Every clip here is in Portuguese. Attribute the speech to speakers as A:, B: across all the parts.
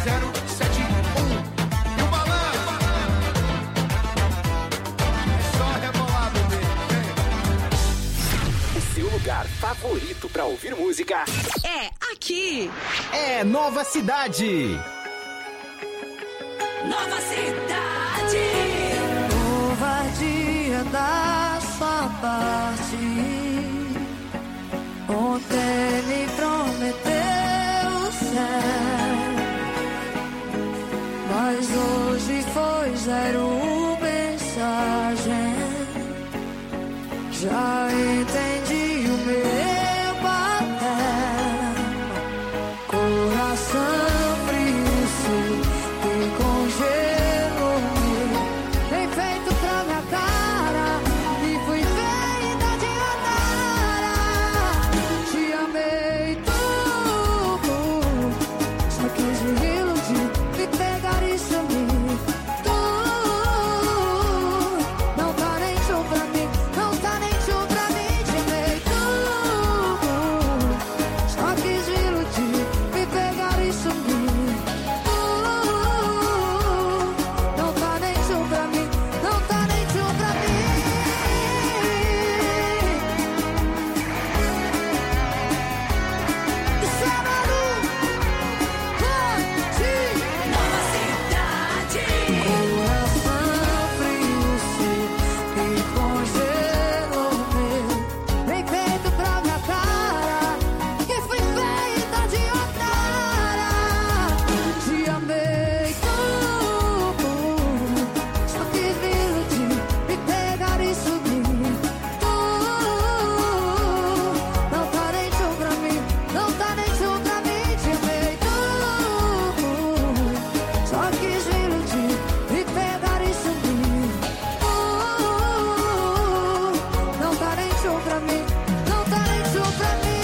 A: E o balanço é só rebolar, bebê.
B: O seu lugar favorito pra ouvir música
C: é aqui.
B: É Nova Cidade.
C: Nova Cidade.
D: Covardia da sua parte. Ontem me prometeu o céu, mas hoje foi zero mensagem. Já entendi o meu papel. Coração frio que congelou-me, bem feito pra minha cara, e fui feita de otária. Te amei tudo, só quis me iludir, me pegar e sumir. Tu não tá nem show pra mim, não tá nem show pra mim. Te amei tudo, só quis me iludir, me pegar e sumir. Não tá nem show pra mim, não tá nem show pra mim. Isso é barulho,
C: Nova Cidade.
D: coração frio que congelou meu, bem feito pra minha cara, que fui feita de otária. Te amei tudo, só quis me iludir, me pegar e subir. Tu não tá nem show pra mim, não tá nem show pra mim. Te amei tudo, só quis me iludir, me pegar e subir. Não tá nem show pra mim, não tá nem show pra mim.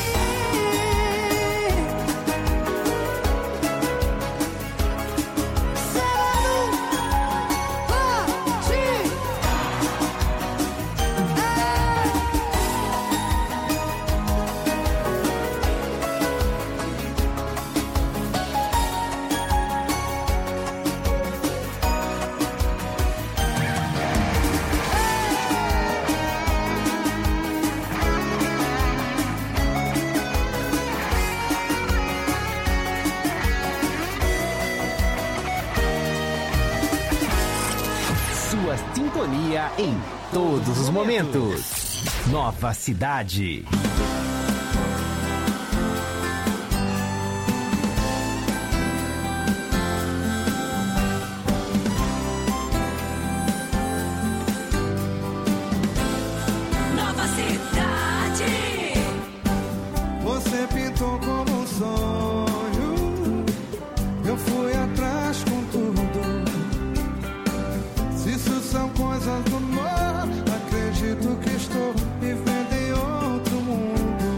B: Sua sintonia em todos os momentos. Nova Cidade.
C: Nova Cidade.
A: Você pintou como um sonho, eu fui atrás com tudo. Se isso são coisas do mar, acredito que estou vivendo em outro mundo.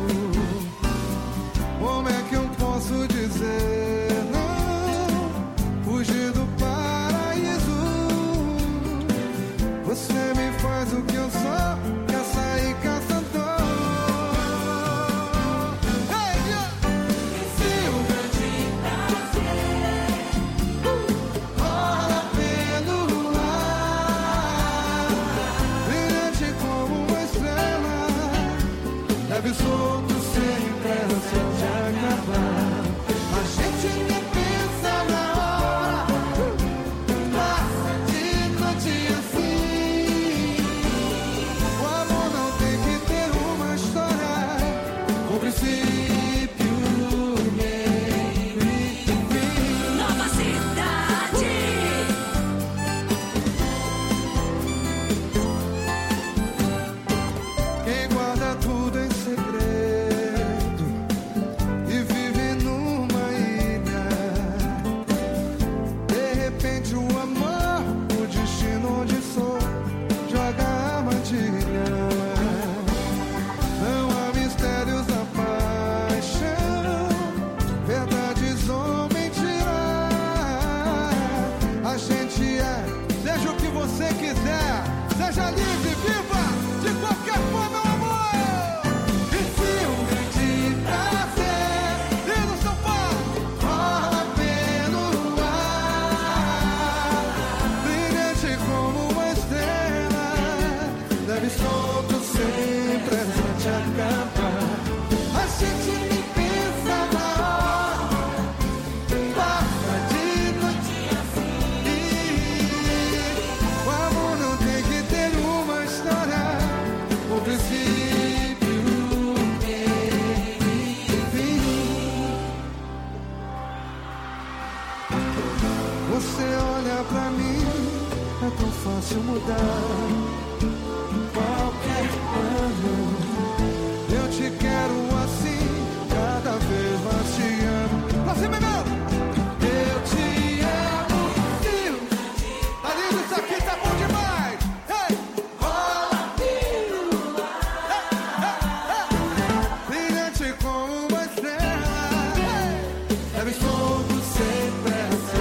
A: você olha pra mim, é tão fácil mudar. Qualquer ano eu te quero assim, cada vez mais te amo. Pra cima, meu! Eu te amo, filho. Tá lindo isso aqui, tá bom demais. Hey! Rola, filho. Brilhante como uma estrela. Leve fogo sem pressa.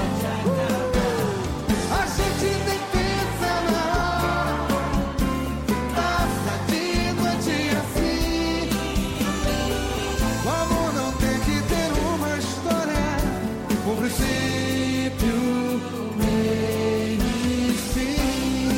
A: A gente nem pensa na hora. Passa de noite assim. O amor não tem que ter uma história. Um princípio, meio e fim.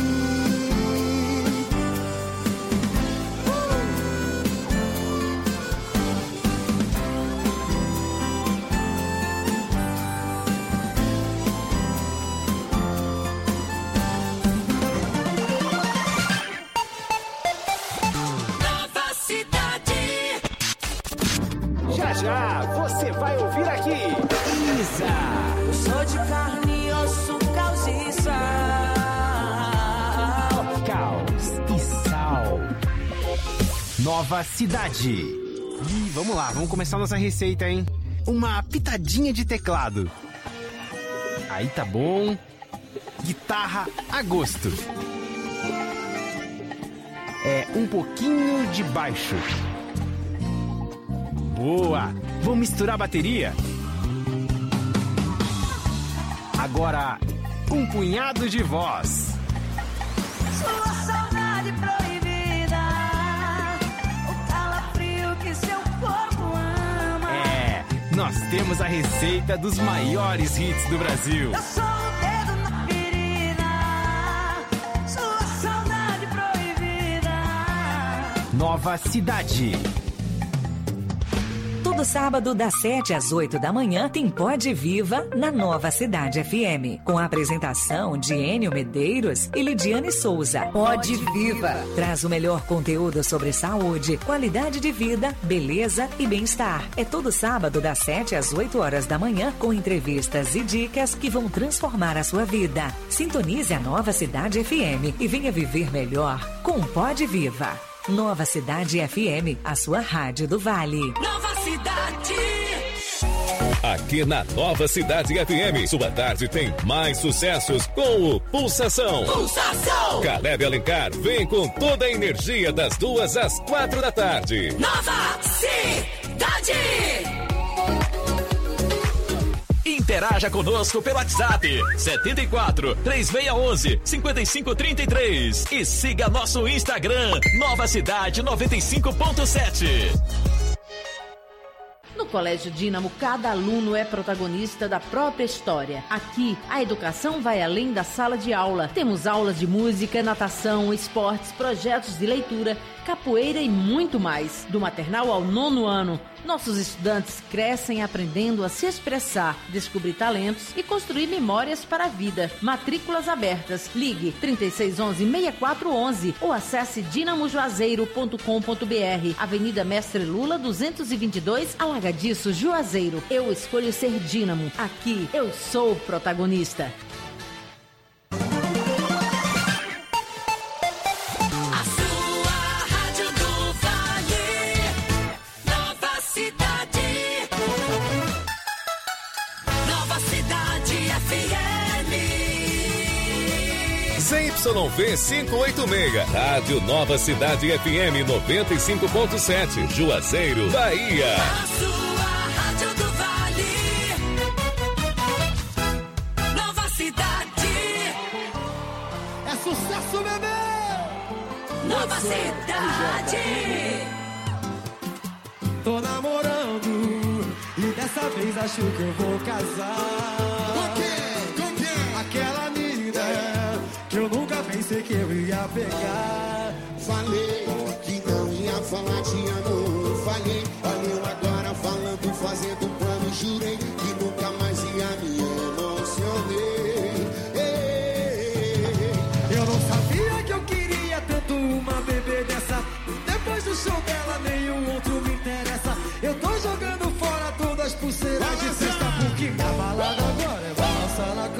C: Nova cidade.
B: Já já você vai ouvir aqui. Isa.
C: Eu sou de carne e osso, caos e sal.
B: Caos e sal. Nova cidade. Ih, vamos lá, vamos começar nossa receita, hein? Uma pitadinha de teclado. Aí tá bom. Guitarra a gosto. É um pouquinho de baixo. Boa! Vamos misturar a bateria? Agora, um punhado de voz.
C: Sua saudade proibida. O calafrio que seu corpo ama.
B: É, nós temos a receita dos maiores hits do Brasil.
C: Eu sou o dedo na ferida. Sua saudade proibida.
B: Nova cidade.
E: Todo sábado, das 7 às 8 da manhã, tem Pode Viva na Nova Cidade FM. Com a apresentação de Enio Medeiros e Lidiane Souza. Pode Viva traz o melhor conteúdo sobre saúde, qualidade de vida, beleza e bem-estar. É todo sábado, das 7 às 8 horas da manhã, com entrevistas e dicas que vão transformar a sua vida. Sintonize a Nova Cidade FM e venha viver melhor com Pode Viva. Nova Cidade FM, a sua rádio do Vale.
C: Nova cidade.
F: Aqui na Nova Cidade FM, sua tarde tem mais sucessos com o Pulsação.
C: Pulsação.
F: Caleb Alencar vem com toda a energia das 2 às 4 da tarde.
C: Nova cidade.
G: Interaja conosco pelo WhatsApp 74 3611 5533 e siga nosso Instagram Nova Cidade 95.7.
H: No Colégio Dínamo, cada aluno é protagonista da própria história. Aqui, a educação vai além da sala de aula. Temos aulas de música, natação, esportes, projetos de leitura, capoeira e muito mais. Do maternal ao 9º ano, nossos estudantes crescem aprendendo a se expressar, descobrir talentos e construir memórias para a vida. Matrículas abertas. Ligue 3611-6411 ou acesse dinamojuazeiro.com.br. Avenida Mestre Lula, 222, Alagadiço, Juazeiro. Eu escolho ser Dínamo. Aqui, eu sou o protagonista.
C: A sua rádio do Vale. Nova cidade. Nova cidade FM.
F: ZYV 586, Rádio Nova Cidade FM 95.7, Juazeiro, Bahia.
C: A sua rádio do Vale. Nova cidade.
A: É sucesso, bebê!
C: Nova cidade.
A: Tô namorando e dessa vez acho que eu vou casar. Com quem? Com quem? Aquela mina que eu nunca pensei que eu ia pegar.
I: Falei que não ia falar te amo. Falei, olha eu agora falando, fazendo plano. Jurei que nunca mais ia me emocionei.
A: Eu não sabia que eu queria tanto uma bebê dessa. Depois do show dela, nenhum outro me interessa. Eu tô jogando fora todas as pulseiras de festa, porque minha balada agora é balançar na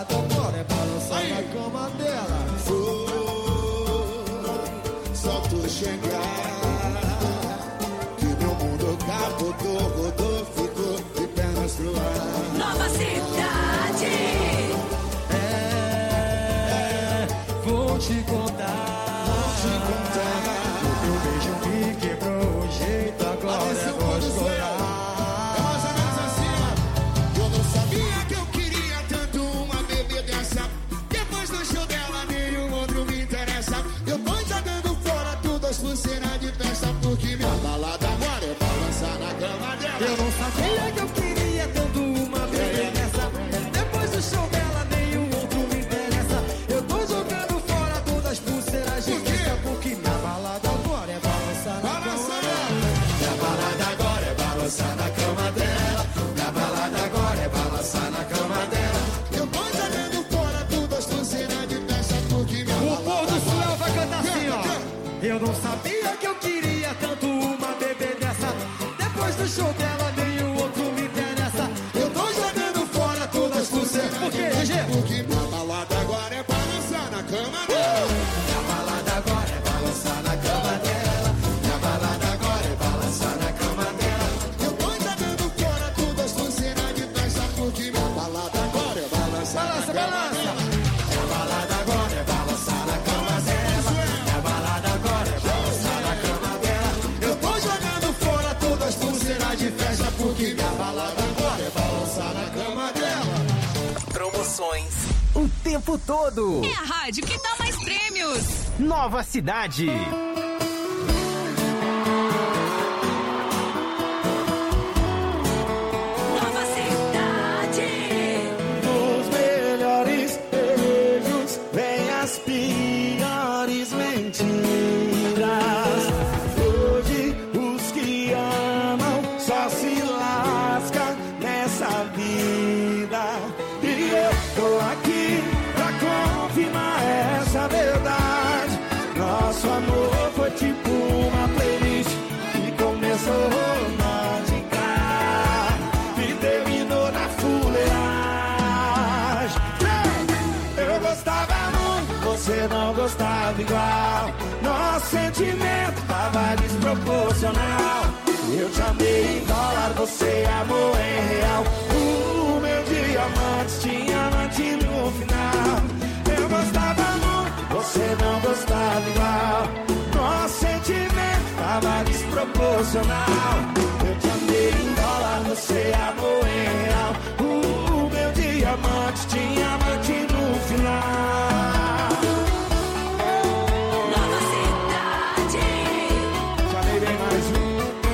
A: balada agora é balançar na cama dela.
I: Só tu chegar que meu mundo capotou, rodou, ficou de pernas pro ar.
C: Nova Cidade.
A: Vou te contar. O teu beijo me quebrou o jeito, agora é voz chorar.
I: É mais ou menos assim, ó. Eu não sabia que eu queria tanto uma bebê dessa. Depois do show dela, nenhum outro me interessa. Eu tô jogando fora tudo as pulseiras de festa, porque minha balada agora é balançar na cama dela.
A: Eu não sabia que eu queria tanto uma bebê dessa. Depois do show dela, nenhum outro me interessa. Eu tô jogando fora todas as pulseiras de festa, porque minha balada agora é balançar na cama dela.
I: Minha balada agora é balançar na cama dela. Minha balada agora é balançar na cama dela. Eu tô jogando fora tudo as pulseiras de festa, porque minha
A: O
I: balada
A: povo do
I: agora
A: Sul vai cantar assim, ó. Eu não sabia que eu queria tanto uma bebê dessa. Depois do show dela, nenhum outro me interessa. Eu tô jogando fora todas as pulseiras. Por quê, GG?
I: Porque minha balada agora é balançar na cama dela. Minha balada agora é balançar na cama dela. Minha balada agora é balançar na cama dela. Eu tô jogando fora todas as pulseiras de festa, porque minha balada agora é balançar na cama dela. Minha balada agora é balançar na cama dela. Minha balada agora é balançar na cama dela. Eu tô jogando fora todas as pulseiras de festa, porque minha balada agora é balançar na cama dela.
B: Promoções o tempo todo.
C: É a rádio que dá mais prêmios.
B: Nova Cidade.
C: Nova Cidade.
A: Nos melhores beijos vem as piores mentiras. Hoje os que amam só se lascam nessa vida. E eu tô aqui pra confirmar essa verdade. Nosso amor foi tipo uma playlist que começou romântica e terminou na fuleiragem. Eu gostava muito, você não gostava igual. Nosso sentimento tava desproporcional. Eu te amei em dólar, você amou em real. O meu diamante tinha amante no final. Eu gostava muito, você não gostava igual. Nosso sentimento tava desproporcional. Eu te amei em dólar, você amou em real. O meu diamante tinha amante no final.
C: Nova Cidade.
A: Chamei bem mais um.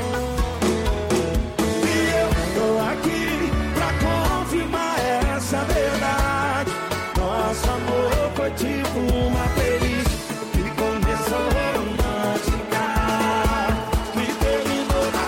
A: E eu tô aqui pra confirmar essa verdade. Nosso amor foi tipo uma playlist que começou romântica e terminou na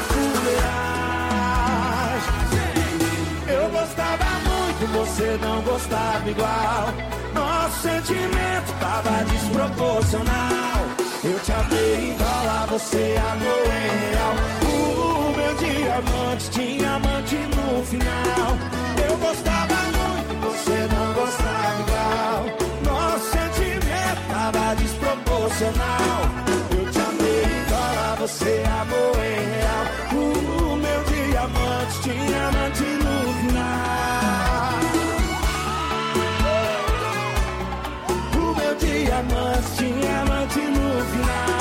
A: fuleiragem. Eu gostava muito, você não gostava igual. Nosso sentimento tava desproporcional. Eu te amei em dólar, você amou em real. O meu diamante tinha amante no final. Eu gostava muito, você não gostava igual. Nosso sentimento tava desproporcional. Eu te amei em dólar, você amou em real. O meu diamante tinha amante no final. O meu diamante tinha amante no final.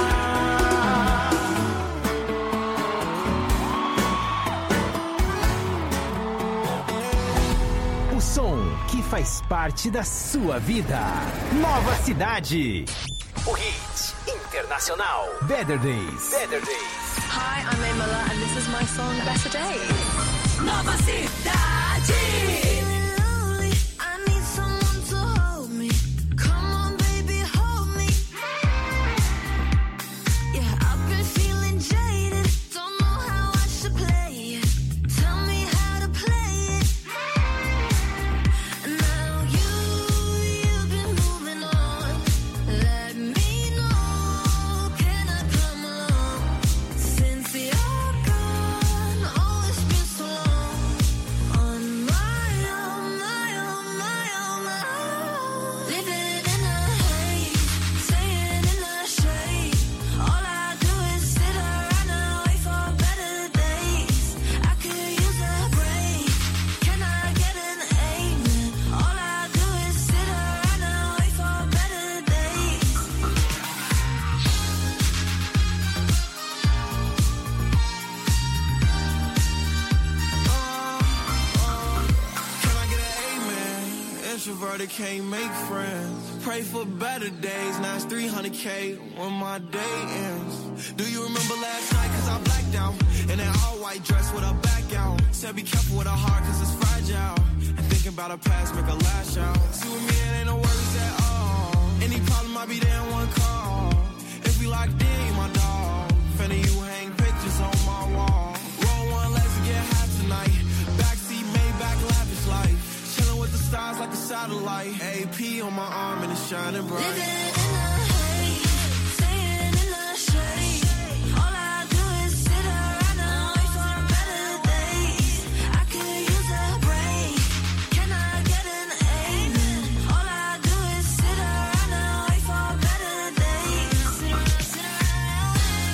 B: O som que faz parte da sua vida. Nova Cidade. O hit internacional. Better Days. Better Days.
C: Hi, I'm Emma and this is my song Better Days. Nova Cidade. I need someone to hold me. Come on, baby, hold me. Yeah, I've been feeling jaded. Don't know how I should play it. Tell me how to play it. Now you've been moving on. Let me know, can I come along? Since you're gone, oh, it's been so long. On my own.
J: brother can't make friends. Pray for better days, now it's 300K when my day ends. Do you remember last night, cause I blacked out, in that all-white dress with a back out. Said be careful with her heart, cause it's fragile, and thinking about her past make her lash out. See with me, it ain't no worries at all. Any problem, I'll be there in one call. If we locked in, you my dog. Finna you hang pictures on my wall. Roll one, let's get high tonight. Backseat, Maybach, lavish life. Chillin' with the stars like a satellite. AP on my arm and it's shining bright.
C: Living in the haze, staying in the shade. All I do is sit around and wait for better days. I could use a break. Can I get an amen? All I do is sit around and wait for better days. Sit around, sit around.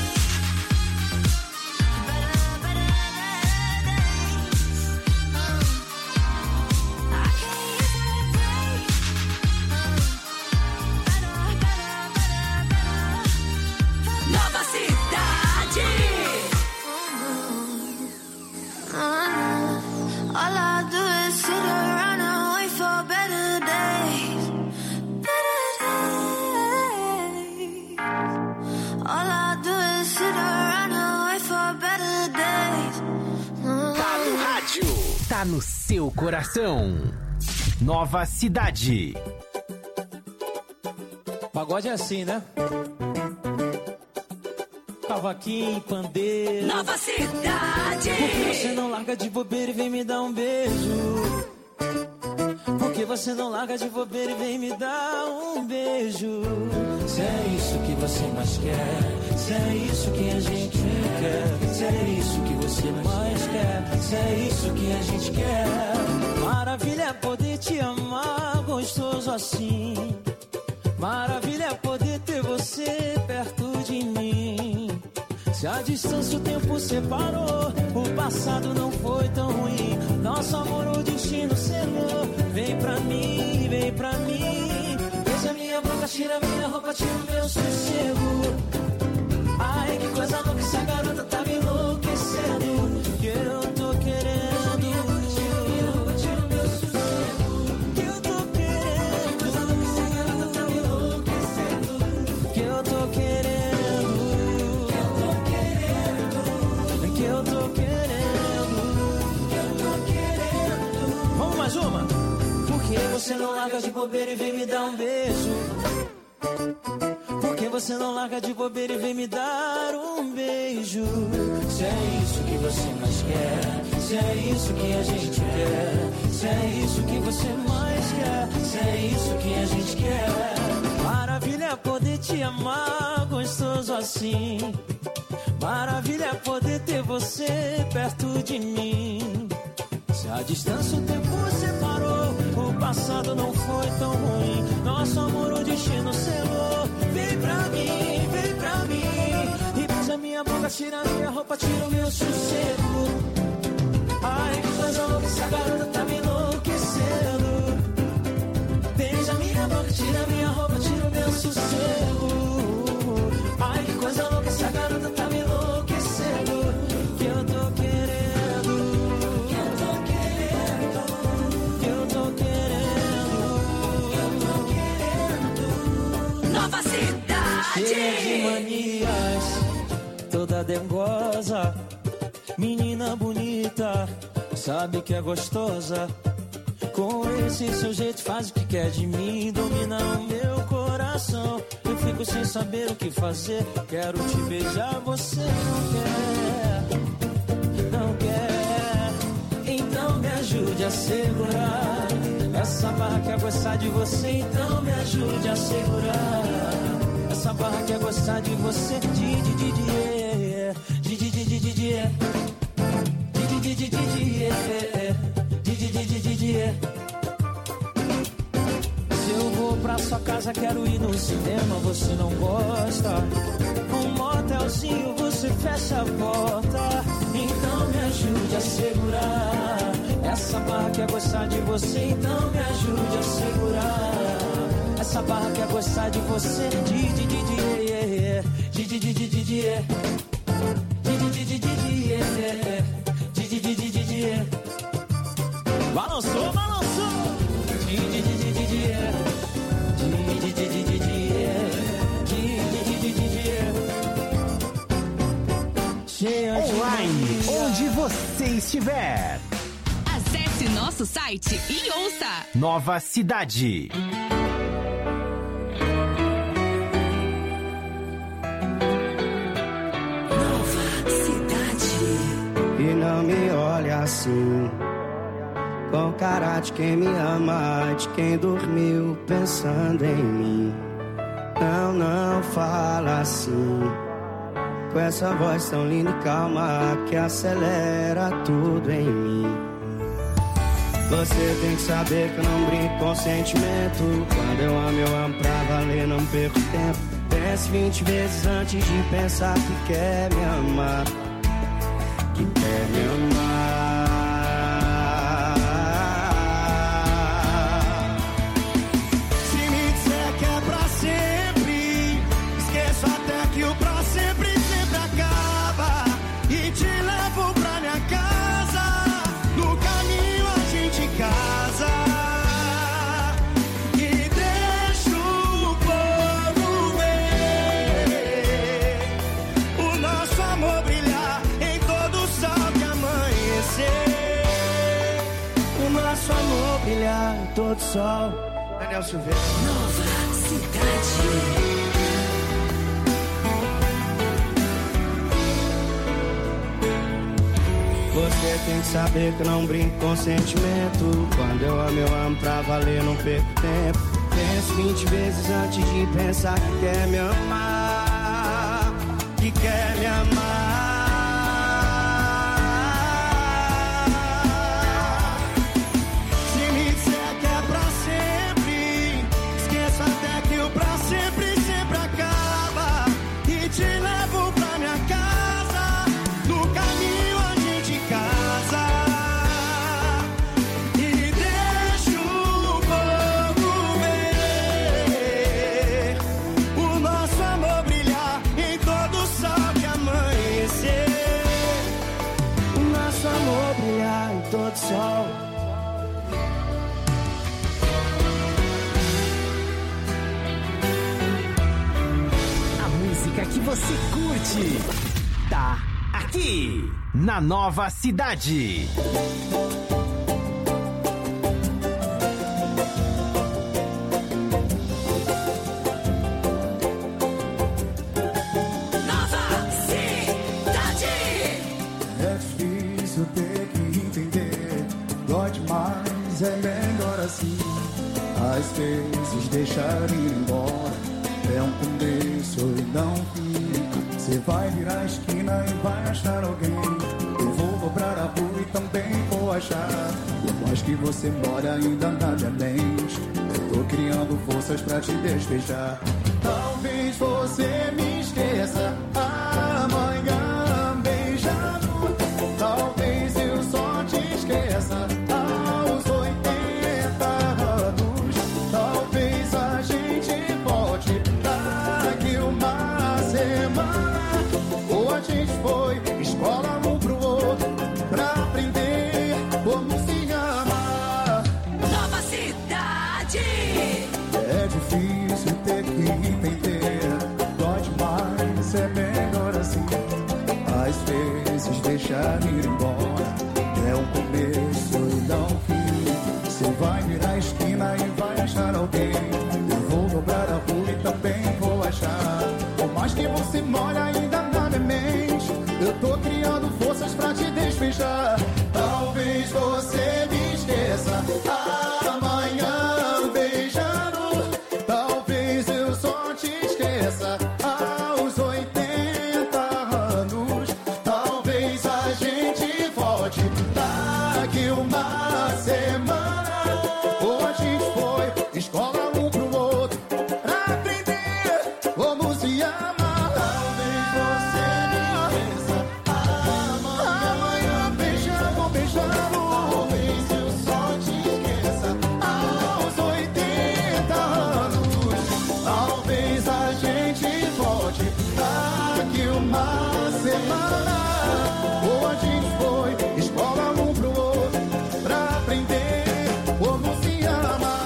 C: Better days. I can't use a break.
K: Nova Cidade.
C: All I do is sit around and wait for better days. Better days. All I do is sit around and wait for better days.
B: Tá no rádio, tá no seu coração. Nova Cidade.
L: Pagode é assim, né? Cavaquinho, pandeiro.
K: Nova Cidade.
L: Por que você não larga de bobeira e vem me dar um beijo? Por que você não larga de bobeira e vem me dar um beijo? Se é isso que você mais quer, se é isso que a gente quer, se é isso que você mais quer, se é isso que a gente quer. Maravilha é poder te amar gostoso assim. Maravilha é poder ter você perto de mim. Se a distância o tempo separou, o passado não foi tão ruim. Nosso amor o destino selou. Vem pra mim, vem pra mim. Beija minha boca, tira minha roupa, tira o meu sossego. Ai, que coisa louca, essa garota tá me enlouquecendo. Que eu tô querendo. Você não larga de bobeira e vem me dar um beijo? Por que você não larga de bobeira e vem me dar um beijo? Se é isso que você mais quer, se é isso que a gente quer, se é isso que você mais quer, se é isso que a gente quer. Maravilha é poder te amar gostoso assim. Maravilha é poder ter você perto de mim. Se a distância o tempo separou, o passado não foi tão ruim. Nosso amor o destino selou. Vem pra mim, vem pra mim. E beija minha boca, tira minha roupa, tira o meu sossego. Ai, que coisa louca, essa garota tá me enlouquecendo. Beija minha boca, tira minha roupa, tira o meu sossego. Ai, que coisa louca, essa garota tá me enlouquecendo. Que eu tô querendo.
K: Nova Cidade.
L: Cheia de manias, toda dengosa, menina bonita, sabe que é gostosa. Com esse seu jeito faz o que quer de mim, domina o meu coração. Eu fico sem saber o que fazer, quero te beijar, você não quer, não quer. Então me ajude a segurar essa barra quer gostar de você, então me ajude a segurar. Essa barra quer gostar de você, Se eu vou pra sua casa, quero ir no cinema, você não gosta. Um motelzinho, você fecha a porta. Então me ajude a segurar essa barra quer gostar de você, então me ajude a segurar. Essa barra quer gostar de você, Balançou, balançou.
B: você estiver.
M: Acesse nosso site e ouça.
B: Nova Cidade.
K: Nova Cidade.
N: E não me olhe assim, com cara de quem me ama, de quem dormiu pensando em mim. Não, não fala assim, com essa voz tão linda e calma que acelera tudo em mim. Você tem que saber que eu não brinco com sentimento. Quando eu amo pra valer, não perco tempo. Pense 20 vezes antes de pensar que quer me amar, que quer me amar. Se me disser que é pra sempre, esqueço até que o pra sempre sempre acaba. E te levo pra minha casa, no caminho a gente casa. E deixo o povo ver o nosso amor brilhar em todo o sol que amanhecer. O nosso amor brilhar em todo o sol. Daniel Silveira.
K: Nova Cidade.
N: Você tem que saber que eu não brinco com sentimento. Quando eu amo pra valer, não perco tempo. Penso 20 vezes antes de pensar que quer me amar, que quer me amar. Se me disser que é pra sempre, esqueço até que o pra sempre sempre acaba. E te levo pra minha casa, no caminho a gente casa. E deixo o povo ver o nosso amor brilhar em todo o sol que amanhecer. O nosso amor brilhar em todo o sol.
B: A música que você curte tá aqui na Nova Cidade.
K: Nova Cidade.
A: É difícil ter que entender, dói demais, é melhor assim. Às vezes deixar ir embora é um começo e não fim. Você vai virar a esquina e vai achar alguém. Eu vou dobrar a rua e também vou achar. Por mais que você mora ainda na minha mente, eu tô criando forças pra te despejar. Talvez você me esqueça amanhã beijando. Talvez eu só te esqueça aos 80 anos. Talvez a gente volte daqui uma semana. Ou a gente foi escola um pro outro pra aprender como se ama.
K: Nova Cidade.
A: É difícil ter que entender, dói demais, é melhor assim. Às vezes deixar ir embora é um começo e não fim. Você vai virar a esquina e vai achar alguém. Eu vou dobrar a rua e também vou achar. Por mais que você mora ainda na minha mente, eu tô criando forças pra te despejar. Talvez você me esqueça amanhã beijando. Talvez eu só te esqueça aos 80 anos. Talvez a gente volte daqui uma semana. Ou a gente foi escola um pro outro pra aprender como se ama. Talvez você me esqueça amanhã beijando, beijando. Talvez eu só te esqueça aos 80 anos. Talvez a gente volte daqui uma semana. Ou a gente foi escola um pro outro pra aprender como se ama.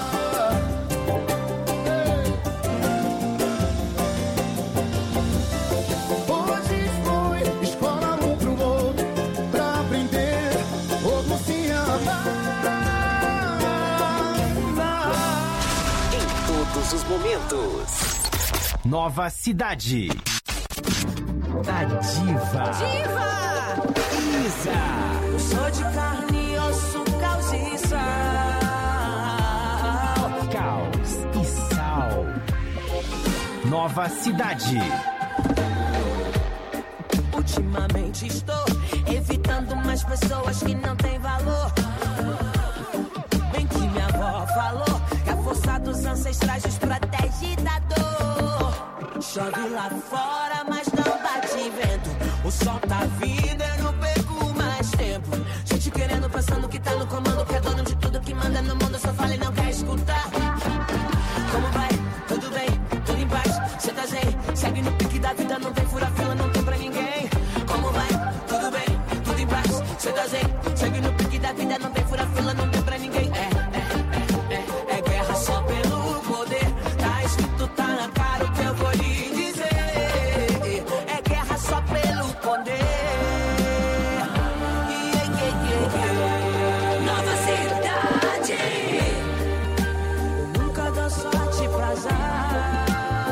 A: Ou a gente foi escola um pro outro pra aprender
B: Nova Cidade. A Diva. Isa.
L: Eu sou de carne, osso, caos e sal.
B: Caos e Sal. Nova Cidade.
L: Ultimamente estou evitando mais pessoas que não têm valor. Bem que minha avó falou que a força dos ancestrais nos protege da dor. Chove lá fora, mas não bate vento. O sol tá vindo, eu não perco mais tempo. Gente querendo, pensando que tá no comando, que é dono de tudo, que manda no mundo, só fala e não quer escutar. Como vai? Tudo bem? Tudo em paz? Cê tá zen? Segue no pique da vida, não tem fura-fila, não tem pra ninguém. Como vai? Tudo bem? Tudo em paz? Cê tá zen? Segue no pique da vida, não tem fura-fila, não tem pra ninguém. É guerra só pelo poder. Tá escrito, tá na cara o que eu vou lhe dizer. É guerra só pelo poder.
K: Nova Cidade.
L: Eu nunca dou sorte pra azar.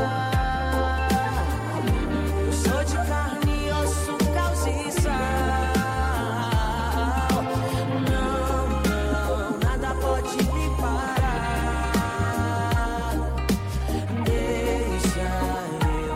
L: Eu sou de carne, osso, caos e sal. Não, nada pode me parar. Deixa eu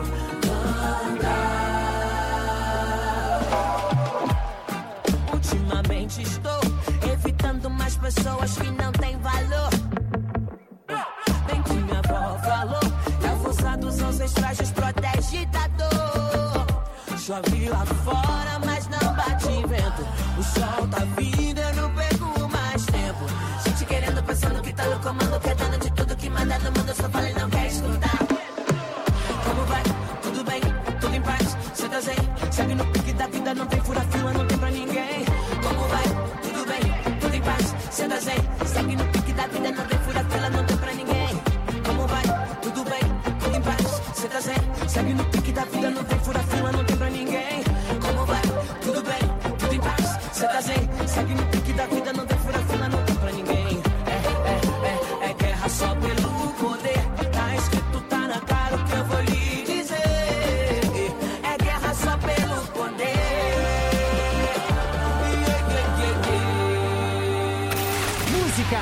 L: andar. Ultimamente estou evitando mais pessoas que não têm valor. Bem que minha avó falou que a força dos ancestrais nos protege da dor. Chove lá fora, mas não bate vento. O sol tá vindo, eu não perco mais tempo. Gente querendo, pensando que tá no comando, que é dono de tudo, que manda no mundo, só fala e não quer escutar. Como vai? Tudo bem? Tudo em paz? Cê tá zen? Segue no pique da vida, não tem fura-fila, não tem pra ninguém. Como vai? Tudo bem? Tudo em paz? Cê tá zen? Segue no pique da vida, não tem fura-fila, não tem pra ninguém. Como vai? Tudo bem? Tudo em paz? Cê tá zen? Segue no pique da vida, não tem fura-fila, não tem pra ninguém. Como vai? Tudo bem? Tudo em paz? Cê tá zen? Segue no pique da vida, não tem fura-fila, não tem pra ninguém. É guerra só pelo poder. Tá escrito, tá na cara o que eu vou lhe dizer. É guerra só pelo poder.
B: Música.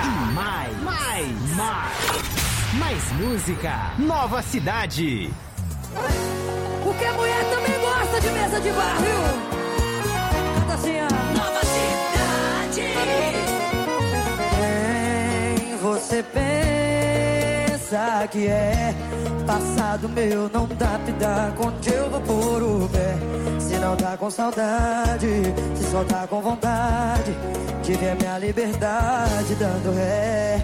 B: Mais música. Nova Cidade.
D: Porque a mulher também gosta de mesa de bar, viu? Canta assim, ó.
K: Nova Cidade.
L: Quem você pensa que é? Passado meu não dá pra dar onde eu vou pôr o pé. Se não tá com saudade, se só tá com vontade de ver minha liberdade dando ré.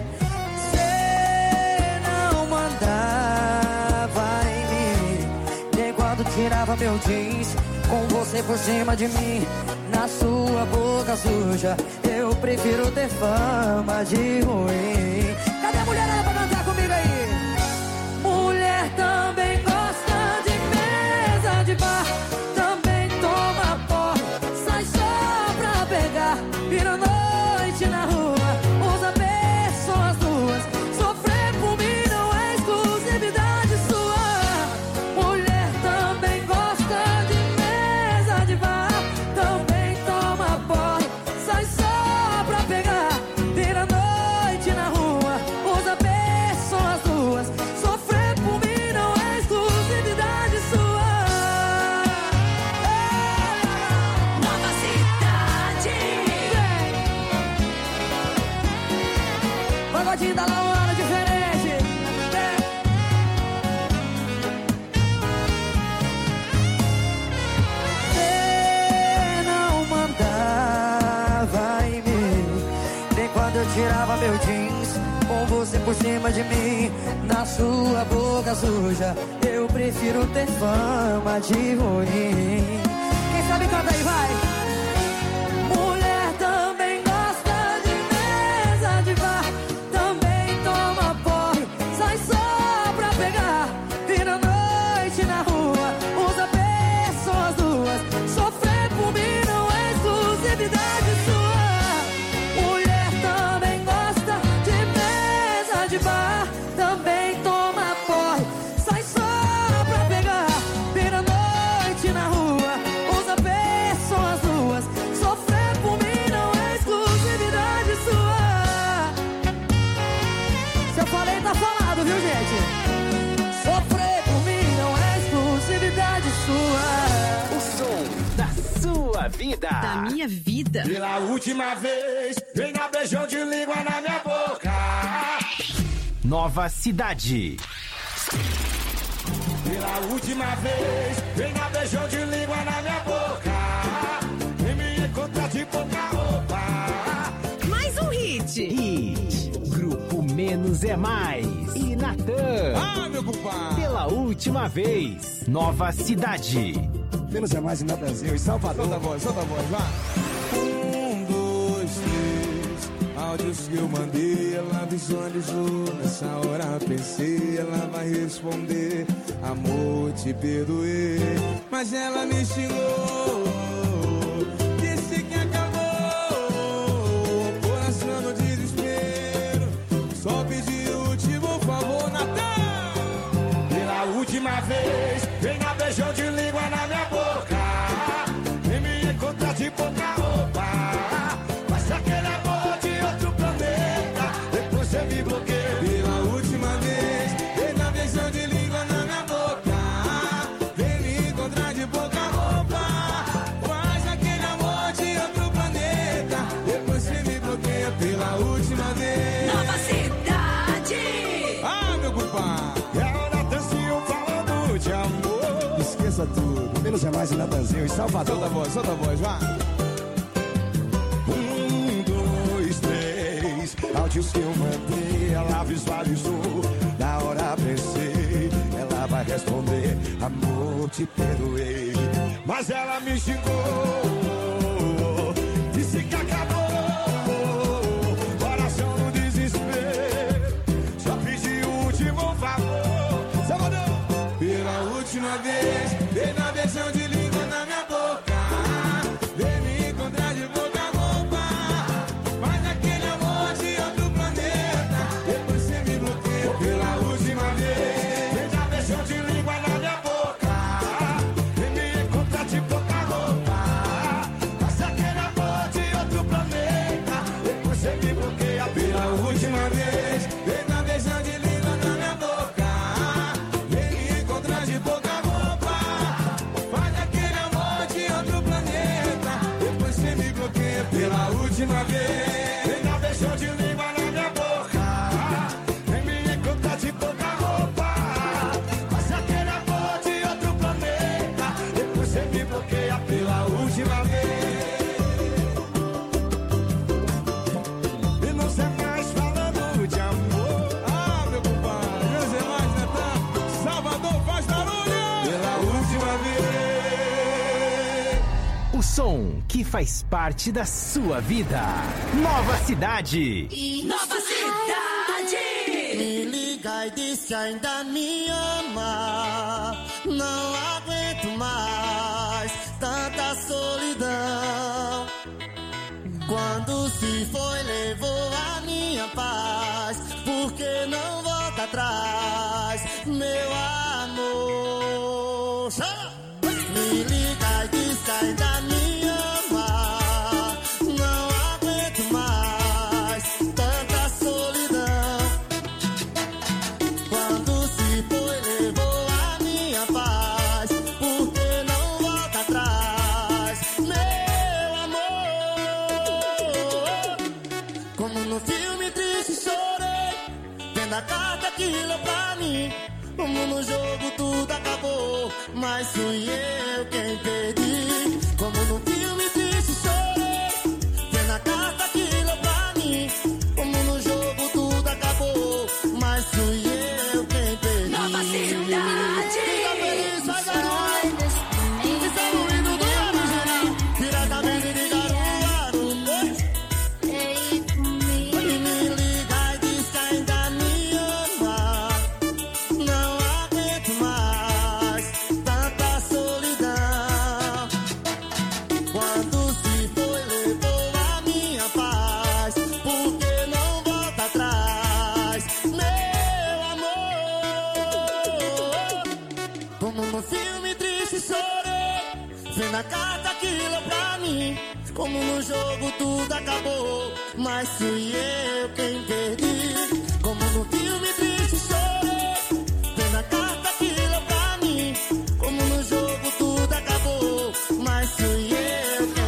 L: Cê não mandava em mim, nem quando tirava meu jeans com você por cima de mim. Na sua boca suja, eu prefiro ter fama de ruim. Cadê a mulherada pra cantar comigo aí? Mulher também gosta de mesa de bar, também toma pó, sai só pra pegar, vira noite na rua, usa pessoas duas, sofrer por mim não é exclusividade sua. Mulher também gosta de mesa de bar, também toma pó, sai só pra pegar, vira noite na rua, usa pessoas duas, sofrer por mim não é exclusividade sua.
K: Nova Cidade.
L: Pagodinho da Laura diferente. Você não mandava em mim, nem quando eu tirava meu jeans com você por cima de mim. Na sua boca suja, eu prefiro ter fama de ruim. Quem sabe canta aí, vai. Mulher também gosta de mesa de bar, também toma porre, sai só pra pegar, vira noite na rua, usa pessoas duas, sofrer por mim não é exclusividade sua. Mulher também gosta de mesa de bar, também toma porre, sai só pra
B: sua vida.
M: Da minha vida.
I: Pela última vez, vem dar beijão de língua na minha boca.
B: Nova Cidade.
I: Pela última vez, vem dar beijão de língua na minha boca. Vem me encontrar de pouca roupa.
M: Mais um hit.
B: Hit. Grupo Menos é Mais. E Natan.
I: Ah, meu compadre.
B: Pela última vez. Nova Cidade.
I: Menos é Mais em Brasil e Salvador. Solta a voz, vá. 1, 2, 3. Áudios que eu mandei, ela visualizou. Nessa hora pensei, ela vai responder. Amor, te perdoei, mas ela me xingou. Disse que acabou. Coração no desespero. Só pedi o último favor, Natan. Pela última vez, vem dar beijão de língua na minha boca. Vem me encontrar de pouca roupa. Mas aquele amor de outro planeta. Depois você me bloqueia. Pela última vez, vem dar beijão de língua na minha boca. Vem me encontrar de pouca roupa. Faz aquele amor de outro planeta. Depois você me bloqueia pela última vez.
K: Nova Cidade.
I: Ah, meu compadre. É o Natanzinho falando de amor. Esqueça tudo. Menos é Mais em Natanzinho e Salvador. Solta a voz, vá. 1, 2, 3. Áudios que eu mandei, ela visualizou. Na hora pensei, ela vai responder. Amor, te perdoei, mas ela me xingou. Disse que acabou. Coração no desespero. Só pedi o último favor. Salvador. Pela última vez, vem na beijão de língua na minha boca. Vem me encontrar de boca a roupa. Faz aquele amor de outro planeta. Depois você me bloqueia pela última vez. Vem dar beijão de língua na minha boca. Vem me encontrar de boca a roupa. Faz aquele amor de outro planeta. Depois você me bloqueia pela última vez. Vem dar beijão de língua na minha boca. Vem me encontrar de boca a roupa. Faz aquele amor de outro planeta. Depois você me bloqueia pela última vez. Vem dar beijão de língua na minha boca. Vem me encontrar de boca a roupa. Faz aquele amor de outro planeta. Depois você me bloqueia pela última vez. E não sei mais falando de amor. Ah, meu compadre. Menos é Mais, Natan. Salvador faz barulho. Pela última vez.
B: O som que faz parte da sua vida. Nova Cidade.
K: Nova Cidade.
N: Me liga e diz que ainda me ama. Não aguento mais tanta solidão. Quando se foi, levou a minha paz. Por que não volta atrás, meu amor? Chama! Me liga e diz que ainda me ama. Não aguento mais tanta solidão. Quando se foi, levou a minha paz. Por que não volta atrás, meu amor? Como no filme triste chorei, vendo a carta que leu pra mim. Como no jogo tudo acabou, mas fui eu quem perdi. Como no filme triste chorei, vendo a carta que leu pra mim. Como no jogo tudo acabou, mas fui eu quem perdi.
K: Nova Cidade.
N: Fica feliz, faz barulho. Isso é o hino do original, diretamente de Caruaru. E me liga e diz que ainda me ama. Não aguento mais tanta solidão. Quando se foi, levou a minha paz. Por que não volta atrás, meu amor? Como no filme triste chorei, vendo a carta que leu pra mim. Como no jogo tudo acabou, mas fui eu quem perdi. Como no filme triste chorei, vendo a carta que leu pra mim. Como no jogo tudo acabou, mas fui eu quem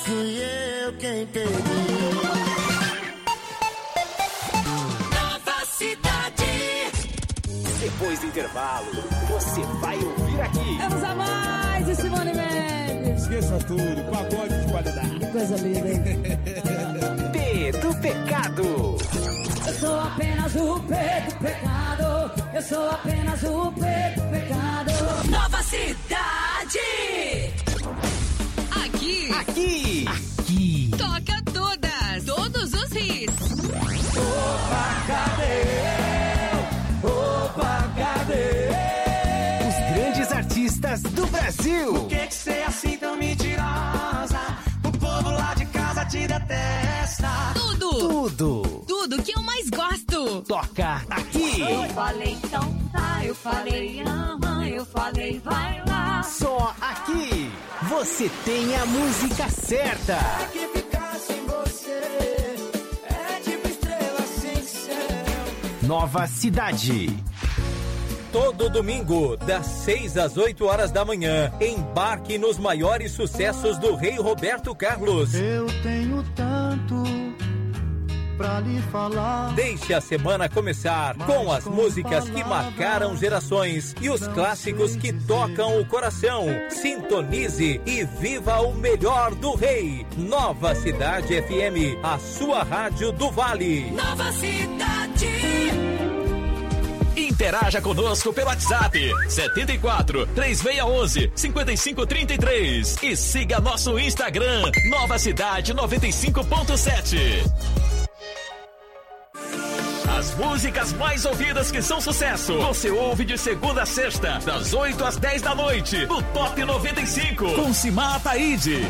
I: fui eu quem perdi.
K: Nova Cidade.
B: Depois do intervalo, você vai ouvir aqui.
D: Vamos a mais de Simone Mendes.
A: Esqueça tudo, pagode de qualidade.
D: Que coisa linda, hein?
B: P do Pecado.
D: Eu sou apenas o P do pecado. Eu sou apenas o P do pecado.
K: Nova Cidade.
M: Aqui. Toca todas. Todos os hits.
L: Opa, cadê?
B: Os grandes artistas do Brasil.
L: Por que cê é assim tão mentirosa? O povo lá de casa te detesta.
M: Tudo que eu mais gosto.
B: Toca aqui.
D: Eu falei então tá, eu falei ama, eu falei vai lá.
B: Só aqui você tem a música certa.
L: É que ficar sem você é tipo estrela sem céu.
B: Nova Cidade.
O: Todo domingo, das 6 às 8 horas da manhã, embarque nos maiores sucessos do Rei Roberto Carlos.
N: Eu tenho tanto pra lhe falar.
O: Deixe a semana começar com as músicas que marcaram gerações e os clássicos que tocam o coração. Sintonize e viva o melhor do Rei. Nova Cidade FM, a sua rádio do Vale.
K: Nova Cidade.
G: Interaja conosco pelo WhatsApp 74 3611 5533 e siga nosso Instagram Nova Cidade 95.7. As músicas mais ouvidas que são sucesso, você ouve de segunda a sexta, das 8 às 10 da noite, no Top 95, com Simar Ataíde.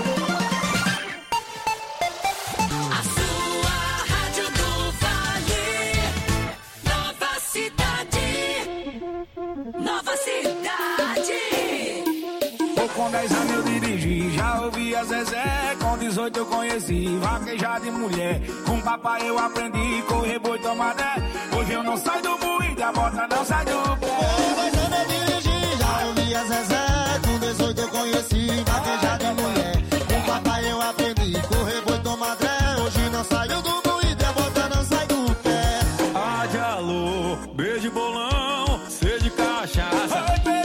K: A sua rádio do Vale. Nova Cidade. Nova Cidade.
L: Com 10 anos eu dirigi, já ouvi a Zezé. Com 18 eu conheci vaquejar de mulher. Com papai eu aprendi correr boi tomadé. Hoje eu não saio do moído, a bota não sai do pé. Com 10 anos eu dirigi, já ouvi a Zezé. Com 18 eu conheci vaquejar de mulher. Com papai eu aprendi correr boi tomadé. Hoje não saio do moído, a bota não sai do pé. Ah, de alô, beijo bolão, sede cachaça.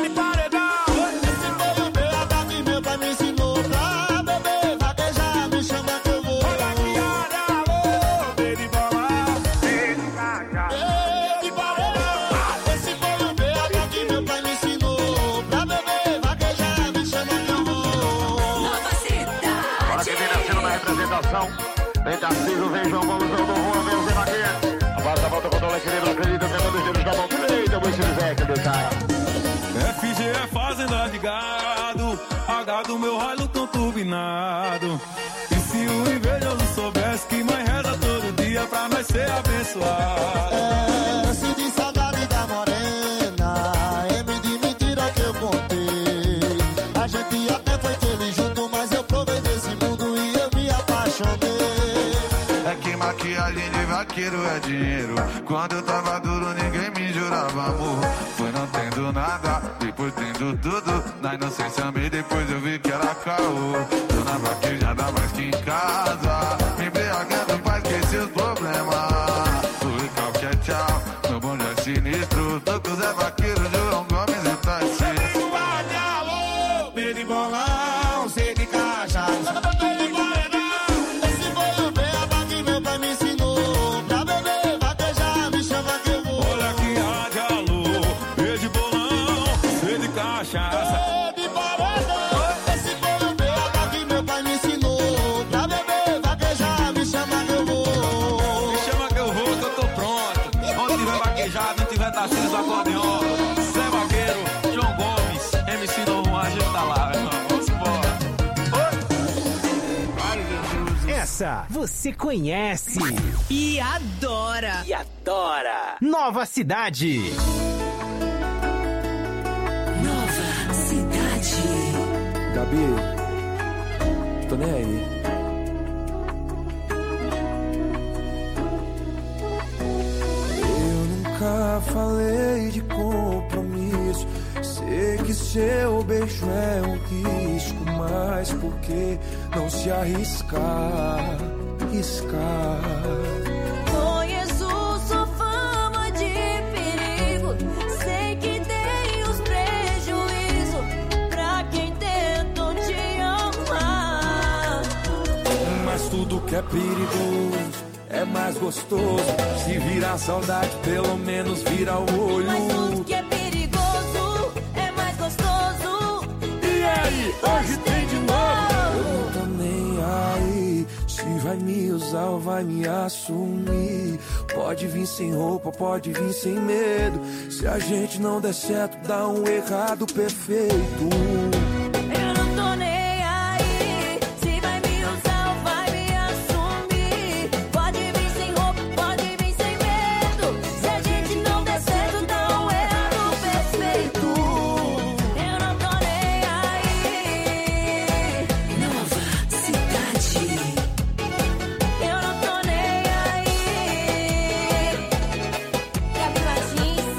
P: Vem Tarcísio, vem João Gomes, vem o Rua, vem o Zé Maguinha. A base da volta, controla, querido, acredita, que é todos eles da mão direita, o Luiz Zé, que Deus sai.
L: FG é fazenda de gado, H do meu raio tão turbinado. E se o invejoso soubesse que mãe reza todo dia pra nós ser abençoado. É, se de saudade da morena, M de mentira que eu contei. A gente até foi feliz junto, mas eu provei desse mundo e eu me apaixonei.
A: É que maquiagem de vaqueiro é dinheiro. Quando eu tava duro ninguém me jurava amor. Foi não tendo nada, depois tendo tudo. Na inocência amei, depois eu vi que era caô. Tô na vaquejada mais que em casa, me embriagando pra esquecer os problemas. O recalque é tchau, meu bonde é sinistro. Tô com o Zé Vaqueiro, João Gomes e Tarcísio.
L: Alô, pede bolão, sede cachaça. Tarcísio do acordeon, Zé Vaqueiro, João Gomes, MC Novo, a gente tá lá, irmão. Vamos embora.
B: Essa você conhece
M: E adora.
B: Nova Cidade.
K: Nova Cidade.
Q: Gabi, tô nem aí.
L: Nunca falei de compromisso. compromisso. Sei que seu beijo é um risco, mas por que não se arriscar?
C: Conheço sua fama de perigo, sei que tem os prejuízos pra quem tentou te amar.
L: Mas tudo que é perigoso é mais gostoso. Se virar saudade, pelo menos vira o olho.
C: Mas tudo que é perigoso é mais gostoso.
L: E aí, hoje tem de novo. Eu não tô nem aí se vai me usar ou vai me assumir. Pode vir sem roupa, pode vir sem medo. Se a gente não der certo, dá um errado perfeito.
C: Eu não tô nem aí se vai me usar ou vai me assumir. Pode vir sem roupa, pode vir sem medo. Se a gente não der certo, dá um errado perfeito. Eu não tô nem aí.
K: Nova Cidade.
C: Eu não tô nem aí. Gabi Martins.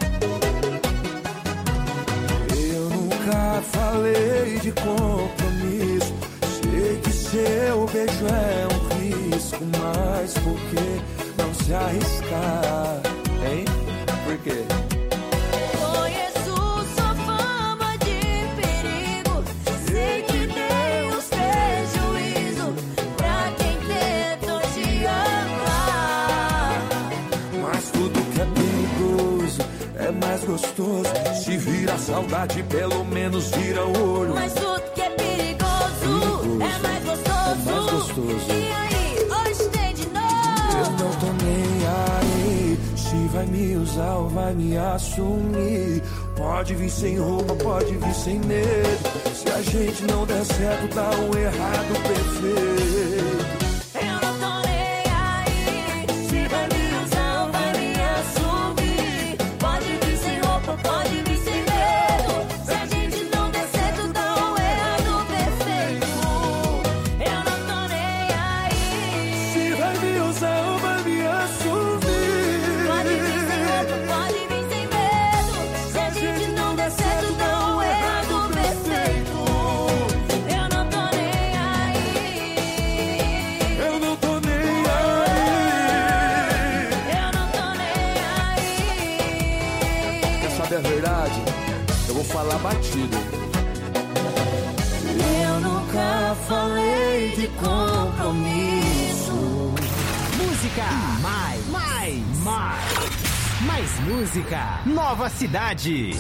L: Eu nunca falei de compromisso. Sei que seu beijo é um risco, mas por que não se arriscar? Hein? Por quê?
C: Conheço sua fama de perigo, sei que tem os prejuízos pra quem tentou te amar.
L: Mas tudo que é perigoso é mais gostoso. Se vira saudade, pelo menos vira o olho.
C: Mas tudo que é perigoso é mais gostoso. E aí, hoje tem de novo.
L: Eu não tô nem aí se vai me usar ou vai me assumir. Pode vir sem roupa, pode vir sem medo. Se a gente não der certo, dá um errado perfeito.
C: Eu não tô nem aí se vai me usar ou vai me assumir. Pode vir sem roupa, pode vir sem medo. Se a gente não der certo, dá um errado perfeito. Eu não tô nem aí.
L: Se vai me usar ou vai me assumir.
C: Pode vir sem roupa, pode vir sem medo. Se a gente não der certo, dá um errado perfeito. Eu não tô nem aí.
L: Eu não tô nem aí.
C: Eu não tô nem aí.
Q: Quer saber a verdade? Eu vou falar batido.
C: Eu nunca falei de compromisso.
B: Música, mais música. Nova Cidade.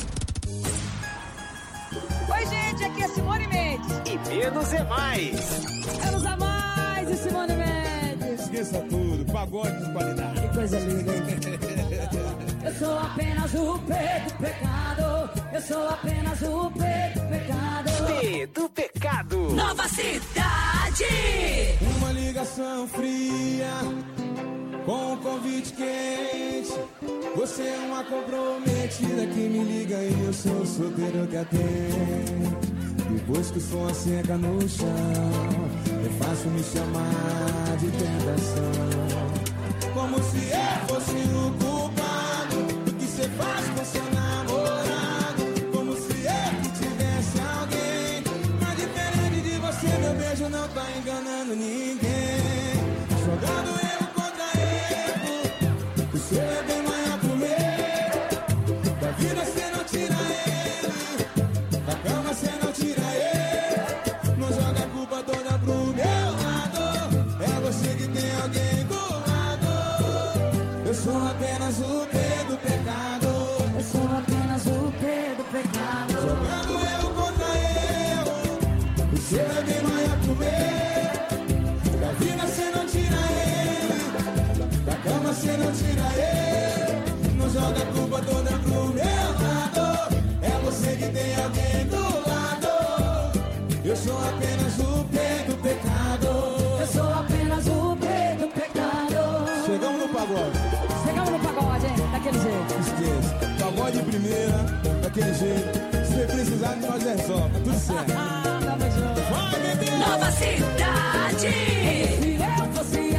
R: Oi, gente, aqui é Simone Mendes.
B: E menos é mais.
R: Menos a mais e Simone Mendes.
A: Esqueça tudo, pagode de qualidade.
R: Que coisa linda, hein? Eu sou apenas o Pedro Pecado. Eu sou apenas o Pedro Pecado.
B: Pedro Pecado.
K: Nova Cidade.
A: Uma ligação fria com um convite quente. Você é uma comprometida que me liga e eu sou o solteiro que atende. Depois que o som seca no chão, é fácil me chamar de tentação. Como se eu fosse o culpado do que você faz com seu namorado. Como se eu tivesse alguém. Mas diferente de você, meu beijo não tá enganando ninguém. Jogando eu contra erro. O seu é bem maior que o meu. Da vida você não tira ele. Da cama você não tira ele. Não joga a culpa toda pro meu lado. É você que tem alguém do lado. Eu sou apenas o Pedro Pecado.
R: Eu sou apenas o Pedro Pecado.
A: Jogando eu contra eu. O seu é bem maior que o meu. Da vida você não tira ele. Da cama você não tira ele. Não joga a culpa toda pro meu lado. É você que tem alguém do lado. Eu sou apenas o Pedro Pecado.
R: Eu sou apenas o Pedro Pecado.
A: Chegamos no pagode.
R: Chegamos no pagode, hein? Daquele jeito.
A: Esqueça. Pagode de primeira, daquele jeito. Se você precisar de nós é só, tá tudo certo.
R: Tamo junto.
A: Vai, bebê!
K: Nova Cidade.
R: Se eu fosse